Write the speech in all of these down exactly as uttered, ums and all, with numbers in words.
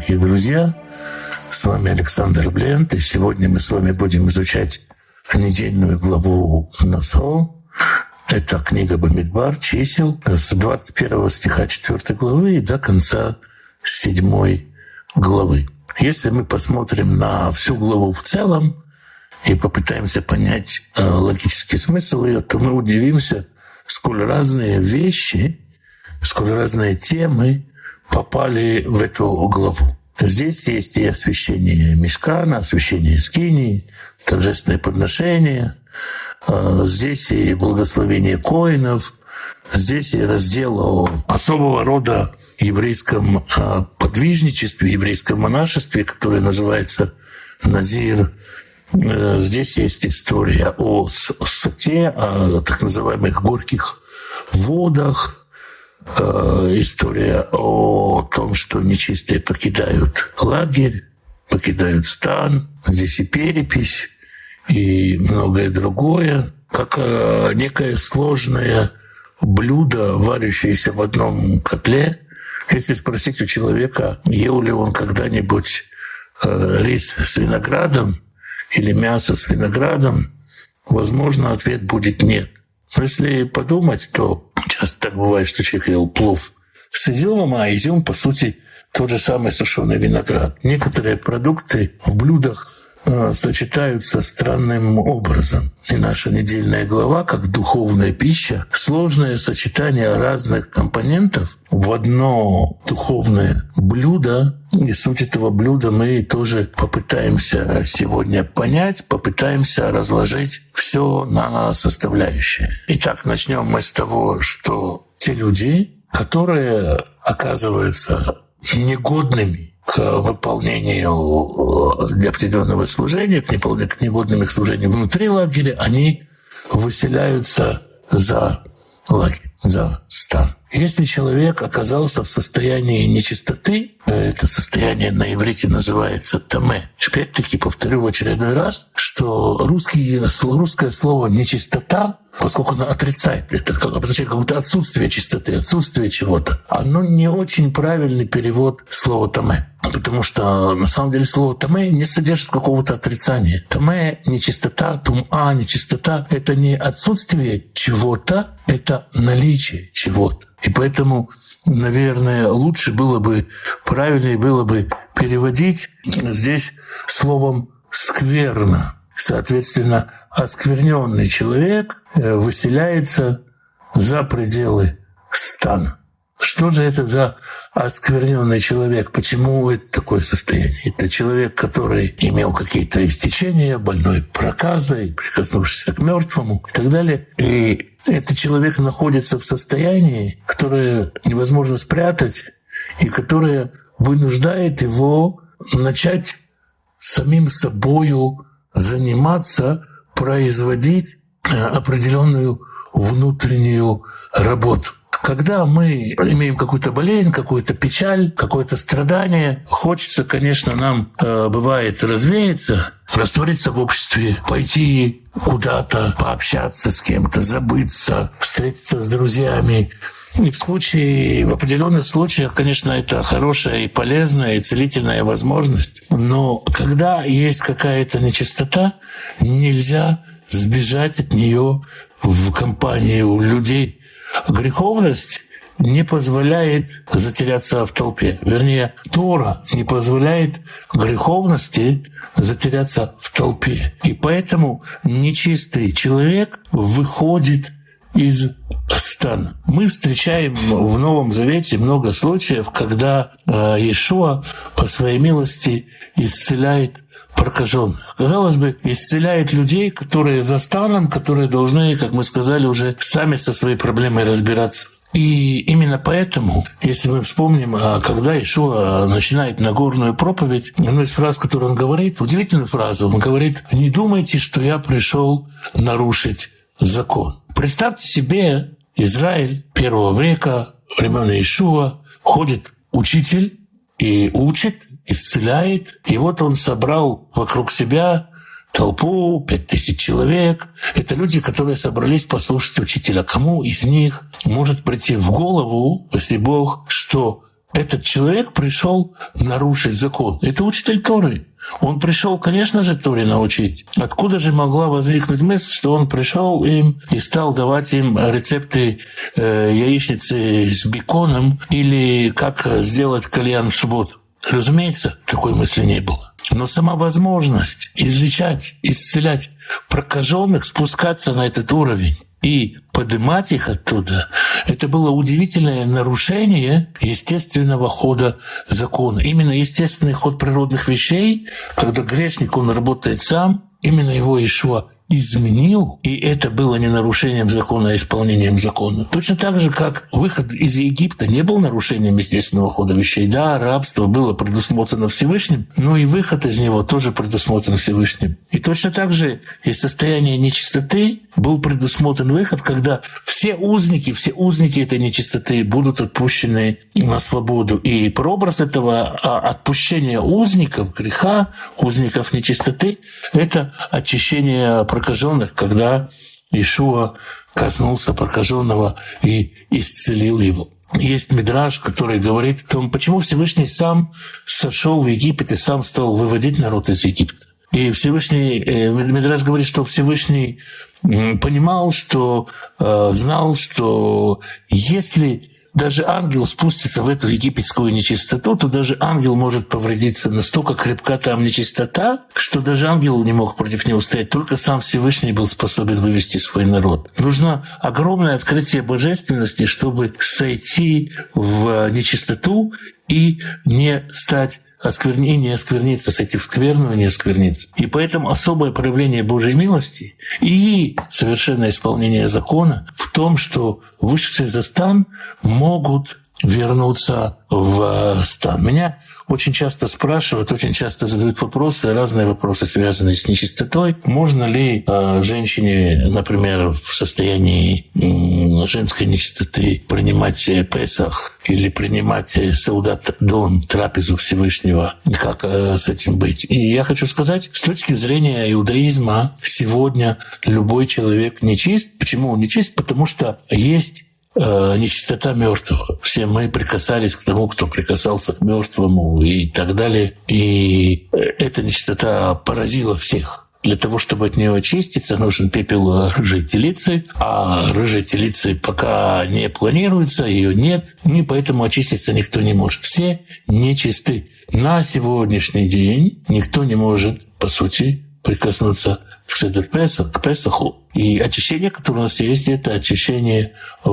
дорогие друзья! С вами Александр Блент, и сегодня мы с вами будем изучать недельную главу Насо. Это книга Бамидбар, чисел, с двадцать первого стиха четвёртой главы и до конца седьмой главы. Если мы посмотрим на всю главу в целом и попытаемся понять э, логический смысл ее, то мы удивимся, сколь разные вещи, сколь разные темы попали в эту главу. Здесь есть и освящение мишкана, освящение скинии, торжественные подношения. Здесь и благословение коинов. Здесь и раздел о особого рода еврейском подвижничестве, еврейском монашестве, которое называется Назир. Здесь есть история о соте, о так называемых горьких водах, история о том, что нечистые покидают лагерь, покидают стан. Здесь и перепись, и многое другое, как некое сложное блюдо, варящееся в одном котле. Если спросить у человека, ел ли он когда-нибудь рис с виноградом или мясо с виноградом, возможно, ответ будет нет. Но если подумать, то часто так бывает, что человек ел плов с изюмом, а изюм, по сути, тот же самый сушеный виноград. Некоторые продукты в блюдах э, сочетаются странным образом. И наша недельная глава, как духовная пища, сложное сочетание разных компонентов в одно духовное блюдо. И суть этого блюда мы тоже попытаемся сегодня понять, попытаемся разложить все на составляющие. Итак, начнем мы с того, что те люди, которые оказываются негодными к выполнению для определенного служения, к негодным их служению внутри лагеря, они выселяются за лагерь, за стан. Если человек оказался в состоянии нечистоты, это состояние на иврите называется тамэ. Опять-таки повторю в очередной раз, что русский, русское слово «нечистота», поскольку оно отрицает, это обозначает какое-то отсутствие чистоты, отсутствие чего-то, оно не очень правильный перевод слова «тамэ». Потому что на самом деле слово «тамэ» не содержит какого-то отрицания. Тамэ, нечистота, тума, нечистота — это не отсутствие чего-то, это наличие чего-то. И поэтому, наверное, лучше было бы, правильнее было бы переводить здесь словом «скверно». Соответственно, оскверненный человек выселяется за пределы стана. Что же это за оскверненный человек? Почему это такое состояние? Это человек, который имел какие-то истечения, больной проказой, прикоснувшийся к мертвому и так далее. И этот человек находится в состоянии, которое невозможно спрятать и которое вынуждает его начать самим собою заниматься, производить определенную внутреннюю работу. Когда мы имеем какую-то болезнь, какую-то печаль, какое-то страдание, хочется, конечно, нам, э, бывает, развеяться, раствориться в обществе, пойти куда-то, пообщаться с кем-то, забыться, встретиться с друзьями. И в случае, в определенных случаях, конечно, это хорошая и полезная, и целительная возможность. Но когда есть какая-то нечистота, нельзя сбежать от нее в компанию людей. Греховность не позволяет затеряться в толпе. Вернее, Тора не позволяет греховности затеряться в толпе. И поэтому нечистый человек выходит из стана. Мы встречаем в Новом Завете много случаев, когда Иешуа по своей милости исцеляет прокаженных. Казалось бы, исцеляет людей, которые за станом, которые должны, как мы сказали, уже сами со своей проблемой разбираться. И именно поэтому, если мы вспомним, когда Иешуа начинает Нагорную проповедь, одну из фраз, которую он говорит, удивительную фразу, он говорит: «Не думайте, что я пришел нарушить закон». Представьте себе, Израиль первого века, времен Иешуа, ходит учитель и учит, исцеляет. И вот он собрал вокруг себя толпу, пять тысяч человек. Это люди, которые собрались послушать учителя. Кому из них может прийти в голову, если Бог, что этот человек пришел нарушить закон. Это учитель Торы. Он пришел, конечно же, Торе научить. Откуда же могла возникнуть мысль, что он пришел им и стал давать им рецепты э, яичницы с беконом или как сделать кальян в субботу? Разумеется, такой мысли не было. Но сама возможность излечать, исцелять прокаженных, спускаться на этот уровень и поднимать их оттуда, это было удивительное нарушение естественного хода закона. Именно естественный ход природных вещей, когда грешник, он работает сам, именно его Иешуа изменил, и это было не нарушением закона, а исполнением закона. Точно так же, как выход из Египта не был нарушением естественного хода вещей. Да, рабство было предусмотрено Всевышним, но и выход из него тоже предусмотрен Всевышним. И точно так же из состояния нечистоты был предусмотрен выход, когда все узники, все узники этой нечистоты будут отпущены на свободу. И прообраз этого отпущения узников греха, узников нечистоты — это очищение прокаженных, когда Иешуа коснулся прокаженного и исцелил его. Есть мидраш, который говорит о том, почему Всевышний сам сошел в Египет и сам стал выводить народ из Египта. И Всевышний, мидраш говорит, что Всевышний понимал, что знал, что если даже ангел спустится в эту египетскую нечистоту, то даже ангел может повредиться. Настолько крепка там нечистота, что даже ангел не мог против него устоять. Только сам Всевышний был способен вывести свой народ. Нужно огромное открытие божественности, чтобы сойти в нечистоту и не стать оскверни, не оскверниться, сойти в скверную, не оскверниться. И поэтому особое проявление Божьей милости и совершенное исполнение закона в том, что вышедшие за стан могут вернуться в стан. Меня очень часто спрашивают, очень часто задают вопросы, разные вопросы, связанные с нечистотой. Можно ли э, женщине, например, в состоянии э, женской нечистоты принимать Песах или принимать Сеудат Дон, трапезу Всевышнего? Как э, с этим быть? И я хочу сказать, с точки зрения иудаизма, сегодня любой человек нечист. Почему он нечист? Потому что есть нечистота мертвого. Все мы прикасались к тому, кто прикасался к мертвому и так далее. И эта нечистота поразила всех. Для того, чтобы от нее очиститься, нужен пепел рыжей телицы, а рыжей телицы пока не планируется, ее нет, и поэтому очиститься никто не может. Все нечисты. На сегодняшний день никто не может, по сути, прикоснуться к Седер Песах, к Песаху. И очищение, которое у нас есть, это очищение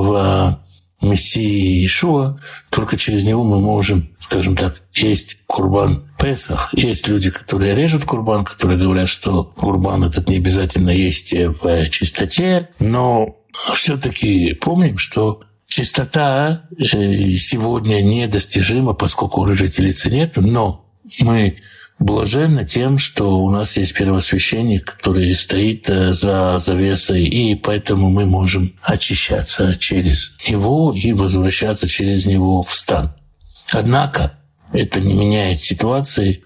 в Мессии Иешуа. Только через него мы можем, скажем так, есть курбан Песах. Есть люди, которые режут курбан, которые говорят, что курбан этот не обязательно есть в чистоте. Но все-таки помним, что чистота сегодня недостижима, поскольку рыжей телицы нет, но мы блаженны тем, что у нас есть первосвященник, который стоит за завесой, и поэтому мы можем очищаться через него и возвращаться через него в стан. Однако это не меняет ситуации,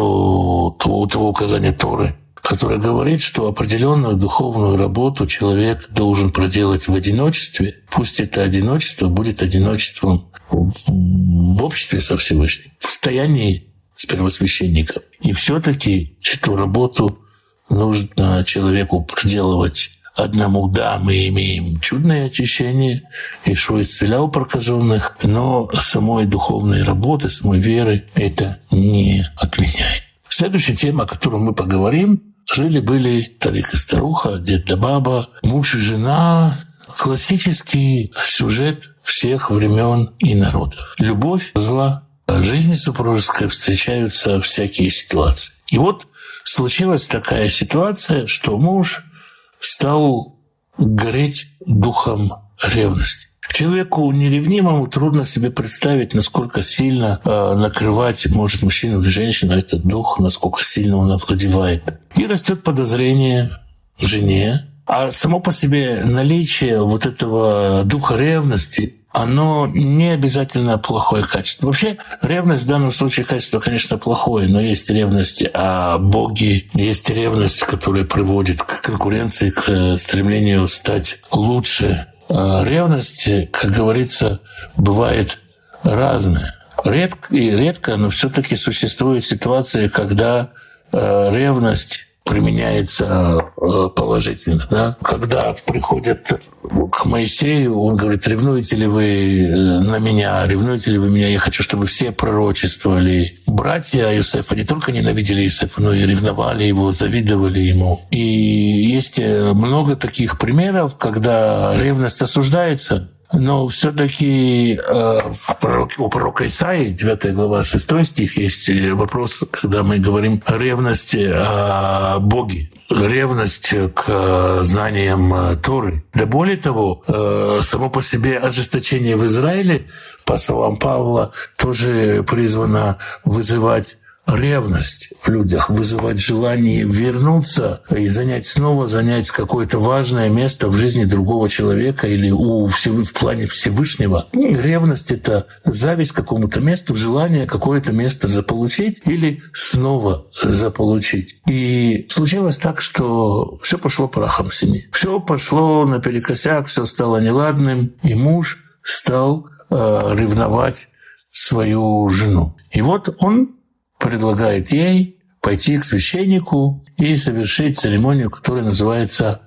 что того, того указания Торы, которое говорит, что определенную духовную работу человек должен проделать в одиночестве. Пусть это одиночество будет одиночеством в обществе со Всевышним, в состоянии с первосвященником. И все-таки эту работу нужно человеку проделывать одному. Да, мы имеем чудное очищение, Иешуа исцелял прокаженных, но самой духовной работы, самой веры это не отменяет. Следующая тема, о которой мы поговорим, жили-были старик и старуха, дед да баба, муж и жена. Классический сюжет всех времен и народов. Любовь, зла. В жизни супружеской встречаются всякие ситуации. И вот случилась такая ситуация, что муж стал гореть духом ревности. Человеку неревнимому трудно себе представить, насколько сильно э, накрывать может мужчину или женщину этот дух, насколько сильно он овладевает. И растет подозрение жене. А само по себе наличие вот этого духа ревности, оно не обязательно плохое качество. Вообще, ревность в данном случае качество, конечно, плохое, но есть ревность о Боге, есть ревность, которая приводит к конкуренции, к стремлению стать лучше. Ревность, как говорится, бывает разная. редко, и редко, но все-таки существуют ситуации, когда э, ревность применяется положительно. Да? Когда приходят к Моисею, он говорит: ревнуете ли вы на меня, ревнуете ли вы меня, я хочу, чтобы все пророчествовали. Братья Иосифа не только ненавидели Иосифа, но и ревновали его, завидовали ему. И есть много таких примеров, когда ревность осуждается. Но все-таки э, у пророка Исаии, девятая глава, шестой стих, есть вопрос, когда мы говорим о ревности о Боге, ревность к знаниям Торы. Да более того, э, само по себе ожесточение в Израиле, по словам Павла, тоже призвано вызывать ревность в людях, вызывать желание вернуться и занять снова занять какое-то важное место в жизни другого человека или у всего, в плане Всевышнего. Ревность — это зависть к какому-то месту, желание какое-то место заполучить или снова заполучить. И случилось так, что все пошло прахом в семье. Все пошло наперекосяк, все стало неладным, и муж стал э, ревновать свою жену. И вот он предлагает ей пойти к священнику и совершить церемонию, которая называется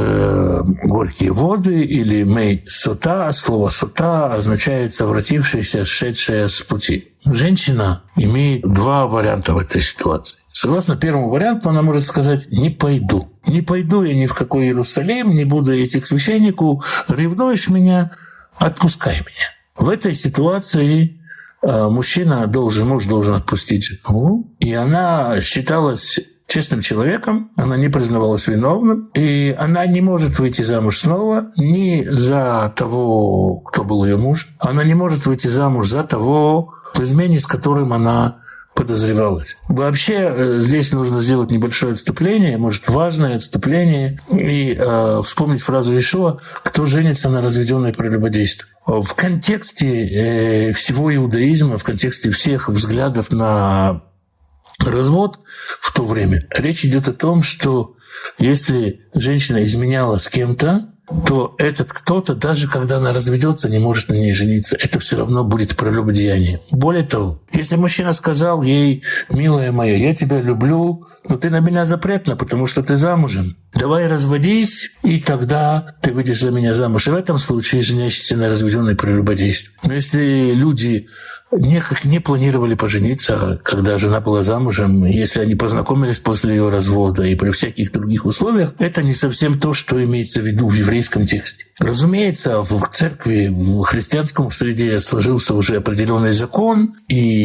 «горькие воды» или «мей сота». Слово «сота» означает «совратившаяся, сшедшая с пути». Женщина имеет два варианта в этой ситуации. Согласно первому варианту, она может сказать: «Не пойду. Не пойду я ни в какой Иерусалим, не буду идти к священнику. Ревнуешь меня? Отпускай меня». В этой ситуации мужчина должен, муж должен отпустить жену, и она считалась честным человеком, она не признавалась виновным, и она не может выйти замуж снова ни за того, кто был ее муж, она не может выйти замуж за того, в измене с которым она подозревалась. Вообще здесь нужно сделать небольшое отступление, может, важное отступление, и э, вспомнить фразу Иешуа: «Кто женится на разведенной прелюбодействе». В контексте э, всего иудаизма, в контексте всех взглядов на развод в то время, речь идет о том, что если женщина изменяла с кем-то, то этот кто-то, даже когда она разведется, не может на ней жениться. Это все равно будет прелюбодеяние. Более того, если мужчина сказал ей: «Милая моя, я тебя люблю, но ты на меня запретна, потому что ты замужем. Давай разводись, и тогда ты выйдешь за меня замуж». И в этом случае женящийся на разведенной прелюбодействе. Но если люди никак не планировали пожениться, когда жена была замужем, если они познакомились после ее развода и при всяких других условиях, это не совсем то, что имеется в виду в еврейском тексте. Разумеется, в церкви, в христианском среде сложился уже определенный закон,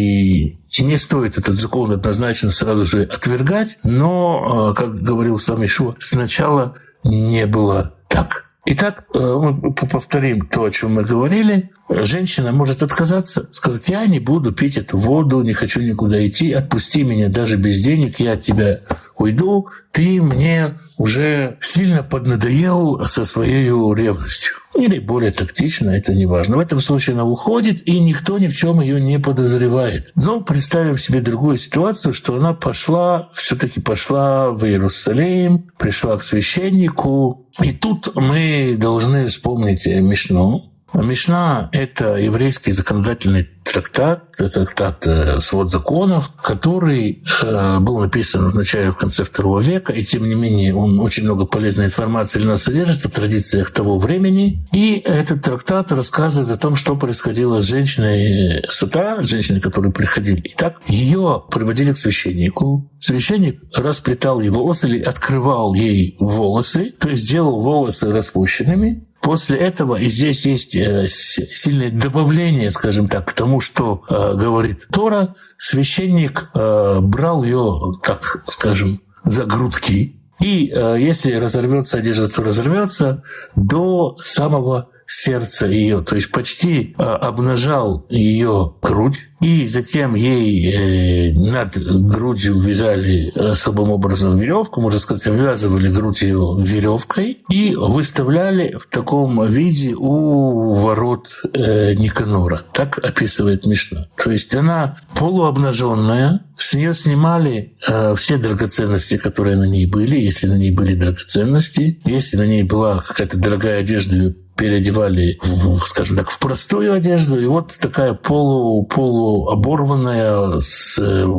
и не стоит этот закон однозначно сразу же отвергать, но, как говорил сам Иешуа, сначала не было так. Итак, мы повторим то, о чем мы говорили. Женщина может отказаться, сказать: «Я не буду пить эту воду, не хочу никуда идти, отпусти меня даже без денег, я от тебя уйду, ты мне уже сильно поднадоел со своей ревностью». Или более тактично, это не важно. В этом случае она уходит, и никто ни в чем ее не подозревает. Но представим себе другую ситуацию, что она пошла, все-таки пошла в Иерусалим, пришла к священнику. И тут мы должны вспомнить Мишну. Мишна — это еврейский законодательный трактат, трактат «Свод законов», который был написан в начале, в конце второго века, и тем не менее он очень много полезной информации для нас содержит о традициях того времени. И этот трактат рассказывает о том, что происходило с женщиной сута, женщиной, которые приходили. Итак, ее приводили к священнику. Священник расплетал ей волосы или открывал ей волосы, то есть делал волосы распущенными. После этого, и здесь есть сильное добавление, скажем так, к тому, что э, говорит Тора, священник э, брал ее, так скажем, за грудки, и э, если разорвется одежда, то разорвется до самого сердца ее, то есть почти э, обнажал ее грудь, и затем ей э, над грудью вязали особым образом веревку, можно сказать, обвязывали грудь ее веревкой и выставляли в таком виде у ворот э, Никанора. Так описывает Мишна. То есть она полуобнаженная, с нее снимали э, все драгоценности, которые на ней были, если на ней были драгоценности, если на ней была какая-то дорогая одежда, переодевали, в, скажем так, в простую одежду, и вот такая полу, полуоборванная, с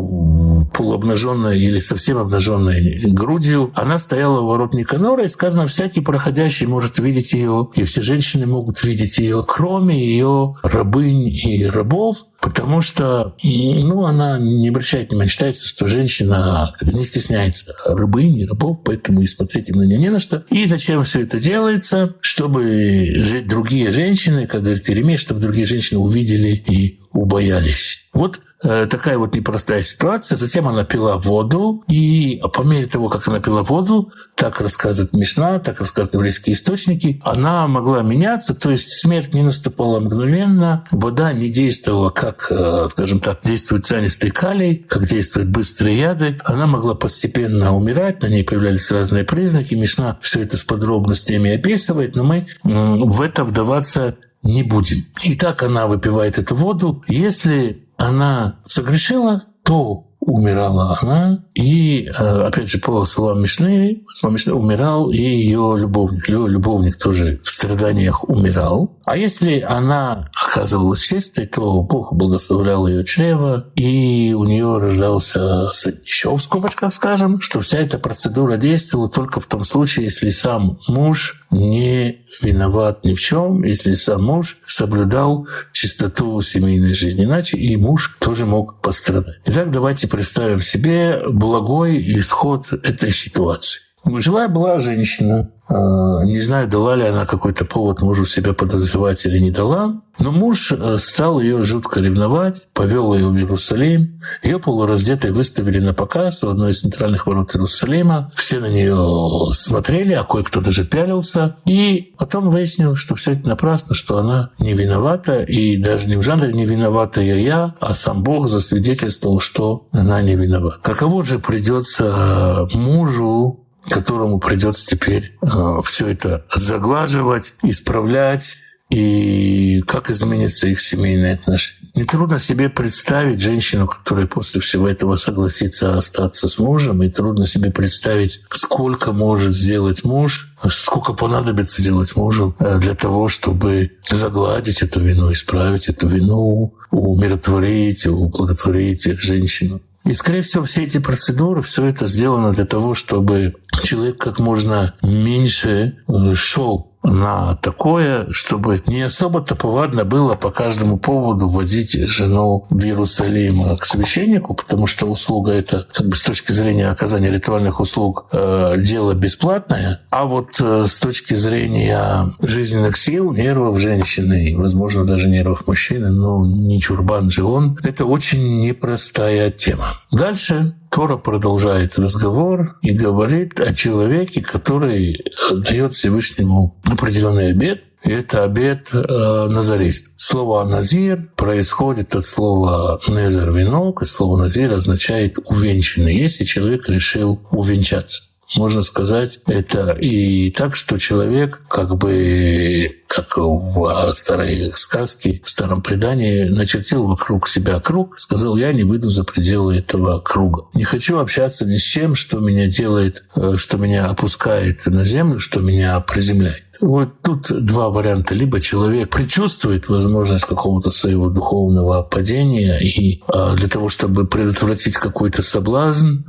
полуобнаженной или совсем обнаженной грудью, она стояла у ворот Никанора, и сказано, всякий проходящий может видеть ее, и все женщины могут видеть ее, кроме ее рабынь и рабов, потому что, ну, она не обращает внимания, считается, что женщина не стесняется рабынь и рабов, поэтому и смотреть им на нее не на что. И зачем все это делается? Чтобы жить другие женщины, как говорит Иеремия, чтобы другие женщины увидели и убоялись. Вот э, такая вот непростая ситуация. Затем она пила воду, и по мере того, как она пила воду, так рассказывает Мишна, так рассказывают еврейские источники, она могла меняться, то есть смерть не наступала мгновенно, вода не действовала, как, э, скажем так, действует цианистый калий, как действуют быстрые яды. Она могла постепенно умирать, на ней появлялись разные признаки. Мишна все это с подробностями описывает, но мы э, в это вдаваться не будем. И так она выпивает эту воду. Если она согрешила, то умирала она, и, опять же, по словам Мишны, словам Мишны, умирал и ее любовник. Ее любовник тоже в страданиях умирал. А если она оказывалась чистой, то Бог благословлял ее чрево, и у нее рождался сын. Еще в скобочках скажем, что вся эта процедура действовала только в том случае, если сам муж не виноват ни в чем, если сам муж соблюдал чистоту семейной жизни. Иначе и муж тоже мог пострадать. Итак, давайте представим себе благой исход этой ситуации. Жила была женщина. Не знаю, дала ли она какой-то повод мужу себя подозревать или не дала, но муж стал ее жутко ревновать, повел ее в Иерусалим. Ее полураздетой выставили на показ у одной из центральных ворот Иерусалима. Все на нее смотрели, а кое-кто даже пялился. И потом выяснилось, что все это напрасно, что она не виновата, и даже не в жанре «не виновата я, я», а сам Бог засвидетельствовал, что она не виновата. Каково же придется мужу, которому придется теперь э, все это заглаживать, исправлять, и как изменятся их семейные отношения. Нетрудно себе представить женщину, которая после всего этого согласится остаться с мужем, и трудно себе представить, сколько может сделать муж, сколько понадобится делать мужу для того, чтобы загладить эту вину, исправить эту вину, умиротворить, ублаготворить женщину. И, скорее всего, все эти процедуры, все это сделано для того, чтобы человек как можно меньше шел на такое, чтобы не особо-то повадно было по каждому поводу водить жену в Иерусалим к священнику, потому что услуга это, как бы с точки зрения оказания ритуальных услуг, э, дело бесплатное, а вот э, с точки зрения жизненных сил, нервов женщины, возможно, даже нервов мужчины, но не чурбан же он, это очень непростая тема. Дальше Тора продолжает разговор и говорит о человеке, который дает Всевышнему определенный обет. И это обет э, назарист. Слово «назир» происходит от слова «незер» — венок, и слово «назир» означает «увенчанный», если человек решил увенчаться. Можно сказать это и так, что человек, как бы, как в старой сказке, в старом предании, начертил вокруг себя круг, сказал: я не выйду за пределы этого круга. Не хочу общаться ни с чем, что меня делает, что меня опускает на землю, что меня приземляет. Вот тут два варианта. Либо человек предчувствует возможность какого-то своего духовного падения, и для того, чтобы предотвратить какой-то соблазн,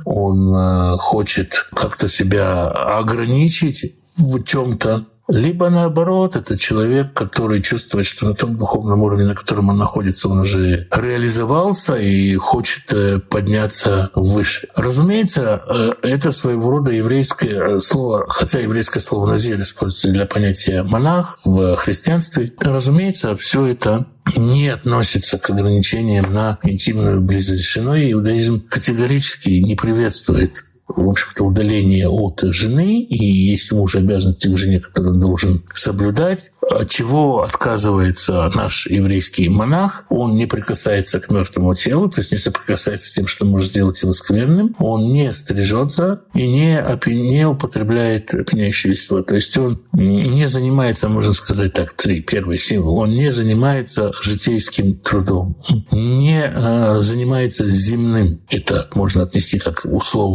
он хочет как-то себя ограничить в чем-то. Либо наоборот, это человек, который чувствует, что на том духовном уровне, на котором он находится, он уже реализовался и хочет подняться выше. Разумеется, это своего рода еврейское слово, хотя еврейское слово «назир» используется для понятия «монах» в христианстве. Разумеется, все это не относится к ограничениям на интимную близость с женой. Иудаизм категорически не приветствует, в общем-то, удаление от жены, и есть муж обязанности к жене, которую он должен соблюдать. От чего отказывается наш еврейский монах? Он не прикасается к мертвому телу, то есть не соприкасается с тем, что может сделать его скверным. Он не стрижется и не, опи- не употребляет опьяняющие вещества. То есть он не занимается, можно сказать так, три, первый символ, он не занимается житейским трудом, не э, занимается земным. Это можно отнести как условно к прикасанию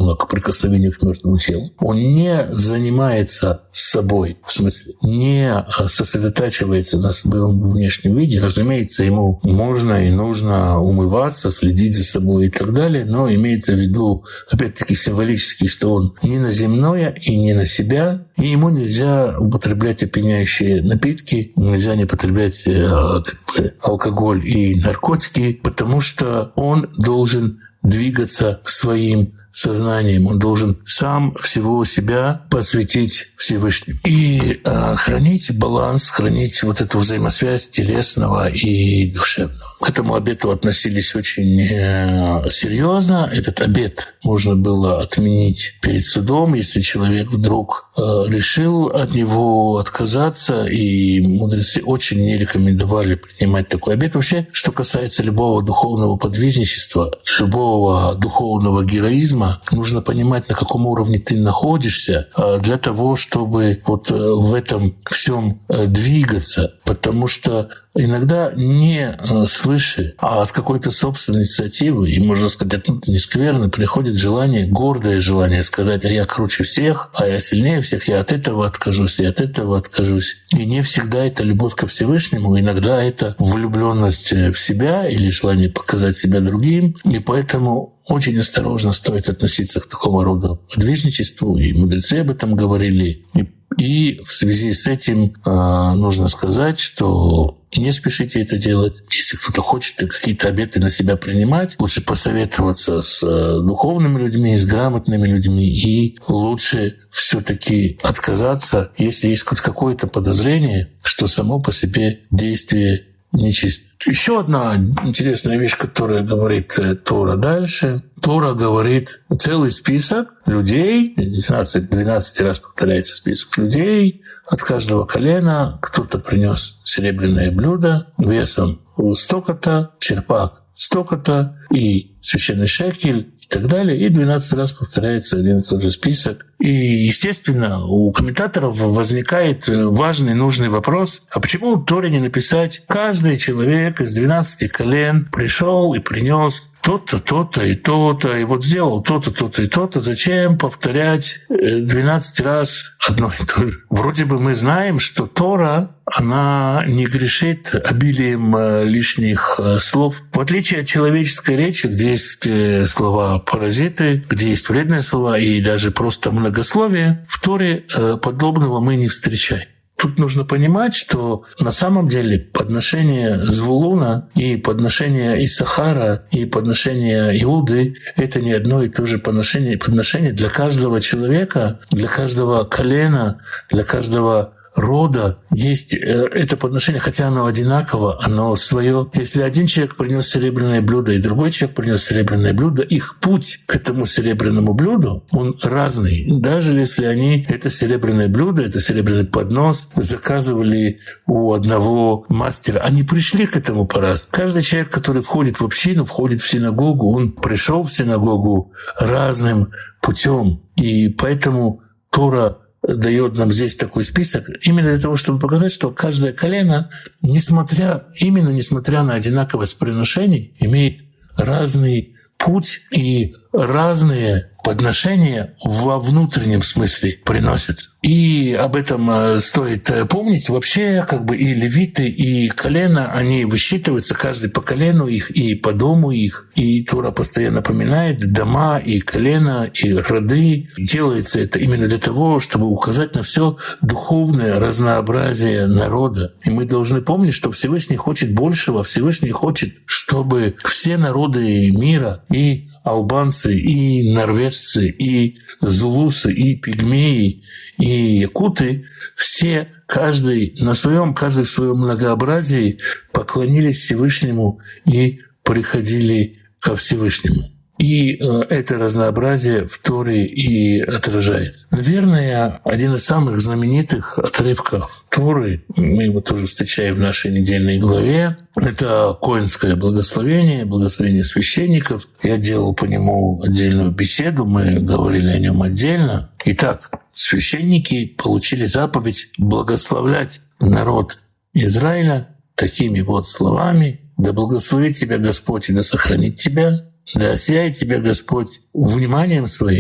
прикосновению к мертвому телу. Он не занимается собой, в смысле, не сосредотачивается на своем внешнем виде. Разумеется, ему можно и нужно умываться, следить за собой и так далее, но имеется в виду, опять-таки, символически, что он не на земное и не на себя, и ему нельзя употреблять опьяняющие напитки, нельзя не потреблять как бы, алкоголь и наркотики, потому что он должен двигаться своим сознанием, он должен сам всего себя посвятить Всевышнему. И э, хранить баланс, хранить вот эту взаимосвязь телесного и душевного. К этому обету относились очень э, серьезно. Этот обет можно было отменить перед судом, если человек вдруг э, решил от него отказаться, и мудрецы очень не рекомендовали принимать такой обет. Вообще, что касается любого духовного подвижничества, любого духовного героизма, нужно понимать, на каком уровне ты находишься, для того, чтобы вот в этом всем двигаться. Потому что иногда не свыше, а от какой-то собственной инициативы, и, можно сказать, ну, не скверно, приходит желание, гордое желание сказать: а я круче всех, а я сильнее всех, я от этого откажусь, и от этого откажусь. И не всегда это любовь ко Всевышнему, иногда это влюбленность в себя или желание показать себя другим. И поэтому очень осторожно стоит относиться к такому роду подвижничеству, и мудрецы об этом говорили. И, и в связи с этим э, нужно сказать, что не спешите это делать. Если кто-то хочет какие-то обеты на себя принимать, лучше посоветоваться с духовными людьми, с грамотными людьми, и лучше все-таки отказаться, если есть хоть какое-то подозрение, что само по себе действие нечисто. Еще одна интересная вещь, которая говорит Тора дальше. Тора говорит целый список людей, двенадцать, двенадцать раз повторяется список людей, от каждого колена кто-то принес серебряное блюдо весом столько-то, черпак столько-то и священный шекель и так далее. И двенадцать раз повторяется один и тот же список. И, естественно, у комментаторов возникает важный, нужный вопрос: а почему в Торе не написать: каждый человек из двенадцати колен пришел и принес то-то, то-то и то-то, и вот сделал то-то, то-то и то-то. Зачем повторять двенадцать раз одно и то же? Вроде бы мы знаем, что Тора, она не грешит обилием лишних слов. В отличие от человеческой речи, где есть слова-паразиты, где есть вредные слова и даже просто многословие, в Торе подобного мы не встречаем. Тут нужно понимать, что на самом деле подношение Звулуна и подношение Иссахара и подношение Иуды — это не одно и то же подношение. Подношение для каждого человека, для каждого колена, для каждого рода есть это подношение, хотя оно одинаково, оно свое. Если один человек принес серебряное блюдо и другой человек принес серебряное блюдо, их путь к этому серебряному блюду, он разный. Даже если они это серебряное блюдо, это серебряный поднос заказывали у одного мастера, они пришли к этому по-разному. Каждый человек, который входит в общину, входит в синагогу, он пришел в синагогу разным путем. И поэтому Тора дает нам здесь такой список именно для того, чтобы показать, что каждое колено, несмотря, именно несмотря на одинаковость приношений, имеет разный путь и разные подношения во внутреннем смысле приносят. И об этом стоит помнить. Вообще, как бы и левиты, и колено, они высчитываются, каждый по колену их и по дому их. И Тора постоянно напоминает дома и колено, и роды. Делается это именно для того, чтобы указать на все духовное разнообразие народа. И мы должны помнить, что Всевышний хочет большего. Всевышний хочет, чтобы все народы мира, и албанцы, и норвежцы, и зулусы, и пигмеи, и якуты, все, каждый на своем, каждый в своем многообразии поклонились Всевышнему и приходили ко Всевышнему. И это разнообразие в Торе и отражает. Наверное, один из самых знаменитых отрывков Торы, мы его тоже встречаем в нашей недельной главе, это Коэнское благословение, благословение священников. Я делал по нему отдельную беседу, мы говорили о нем отдельно. Итак, священники получили заповедь благословлять народ Израиля такими вот словами: «Да благословит тебя Господь и да сохранит тебя, да осияет тебя Господь вниманием своим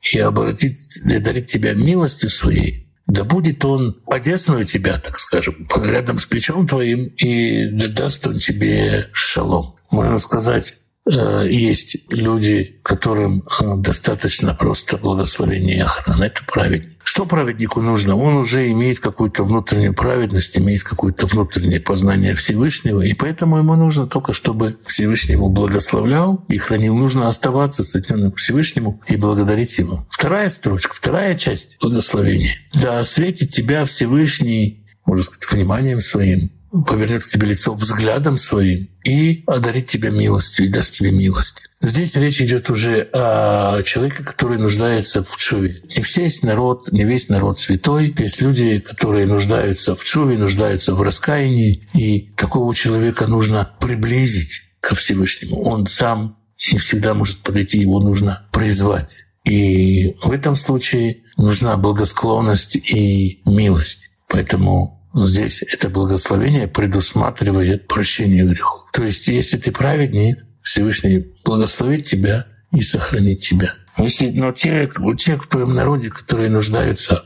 и обратить, и одарить тебя милостью своей, да будет он одесную тебя, так скажем, рядом с плечом твоим, и да даст он тебе шалом. Можно сказать, есть люди, которым достаточно просто благословения и охраны. Это праведник. Что праведнику нужно? Он уже имеет какую-то внутреннюю праведность, имеет какое-то внутреннее познание Всевышнего, и поэтому ему нужно только, чтобы Всевышний его благословлял и хранил. Нужно оставаться соединенным к Всевышнему и благодарить Ему. Вторая строчка, вторая часть благословения. Да осветит тебя Всевышний, можно сказать, вниманием своим, повернет к тебе лицо взглядом своим и одарит тебя милостью, и даст тебе милость. Здесь речь идет уже о человеке, который нуждается в чуве. Не весь народ, не весь народ святой. Есть люди, которые нуждаются в чуве, нуждаются в раскаянии, и такого человека нужно приблизить ко Всевышнему. Он сам не всегда может подойти, его нужно призвать. И в этом случае нужна благосклонность и милость. Поэтому здесь это благословение предусматривает прощение грехов. То есть, если ты праведник, Всевышний благословит тебя и сохранит тебя. Если, но те, те в твоем народе, которые нуждаются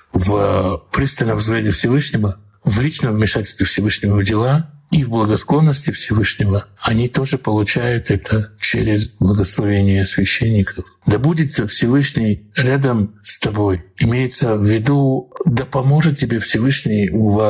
в пристальном взгляде Всевышнего, в личном вмешательстве Всевышнего в дела и в благосклонности Всевышнего, они тоже получают это через благословение священников. Да будет Всевышний рядом с тобой. Имеется в виду, да поможет тебе Всевышний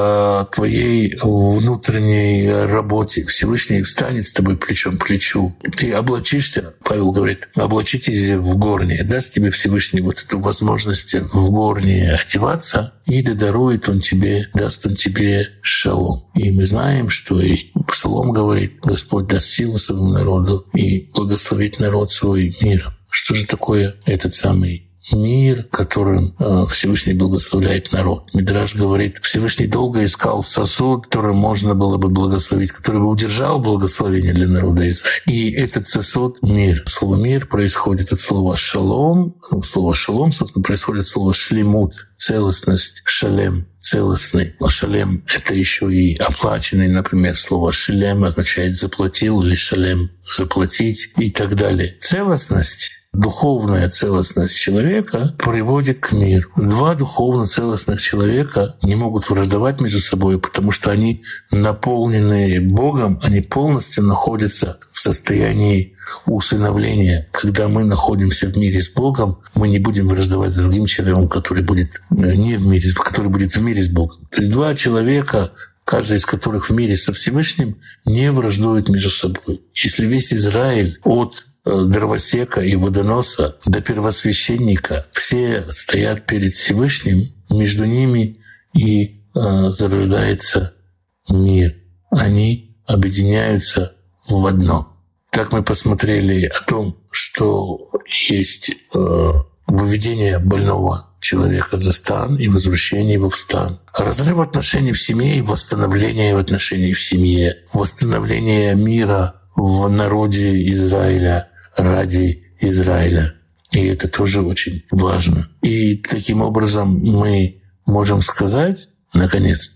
в твоей внутренней работе. Всевышний встанет с тобой плечом к плечу. Ты облачишься, Павел говорит, облачитесь в горнее. Даст тебе Всевышний вот эту возможность в горнее одеваться, и да дарует Он тебе, даст Он тебе шалом. И мы знаем, что и Псалом говорит, Господь даст силу своему народу и благословит народ свой миром. Что же такое этот самый мир, которым Всевышний благословляет народ? Мидраш говорит, Всевышний долго искал сосуд, который можно было бы благословить, который бы удержал благословение для народа Израиля. И этот сосуд — мир. Слово «мир» происходит от слова «шалом». Ну, слово «шалом», собственно, происходит от слова «шлемут», целостность, «шалем», целостный. А шалем — это еще и оплаченный, например, слово «шалем» означает «заплатил» или «шалем» — «заплатить» и так далее. Целостность, духовная целостность человека приводит к миру. Два духовно целостных человека не могут враждовать между собой, потому что они наполнены Богом, они полностью находятся в состоянии усыновления. Когда мы находимся в мире с Богом, мы не будем враждовать с другим человеком, который будет не в мире, который будет в мире с Богом. То есть два человека, каждый из которых в мире со Всевышним, не враждует между собой. Если весь Израиль от дровосека и водоноса до первосвященника все стоят перед Всевышним, между ними и э, зарождается мир. Они объединяются в одно. Так мы посмотрели о том, что есть э, выведение больного человека за стан и возвращение его в стан. Разрыв отношений в семье и восстановление отношений в семье. Восстановление мира в народе Израиля ради Израиля. И это тоже очень важно. И таким образом мы можем сказать, наконец,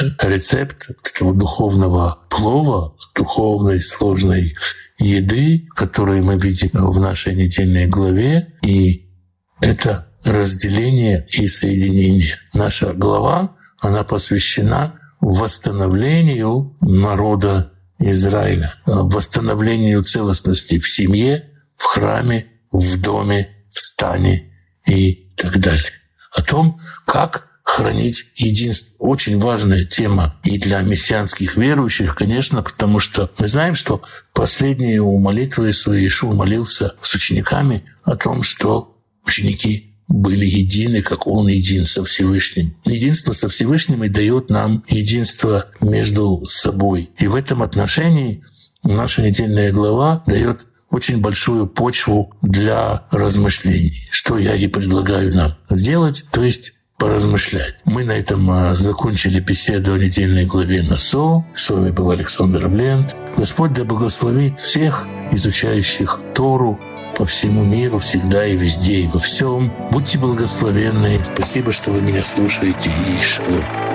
рецепт этого духовного плова, духовной сложной еды, которую мы видим в нашей недельной главе, и это разделение и соединение. Наша глава, она посвящена восстановлению народа Израиля, восстановлению целостности в семье, в храме, в доме, в стане и так далее. О том, как хранить единство. Очень важная тема и для мессианских верующих, конечно, потому что мы знаем, что последние молитвы свои Иешуа молился с учениками о том, что ученики были едины, как Он един со Всевышним. Единство со Всевышним и дает нам единство между собой. И в этом отношении наша недельная глава дает очень большую почву для размышлений, что я и предлагаю нам сделать, то есть поразмышлять. Мы на этом закончили беседу о недельной главе Насо. С вами был Александр Блент. Господь да благословит всех изучающих Тору по всему миру, всегда и везде, и во всем. Будьте благословенны. Спасибо, что вы меня слушаете. И шалом.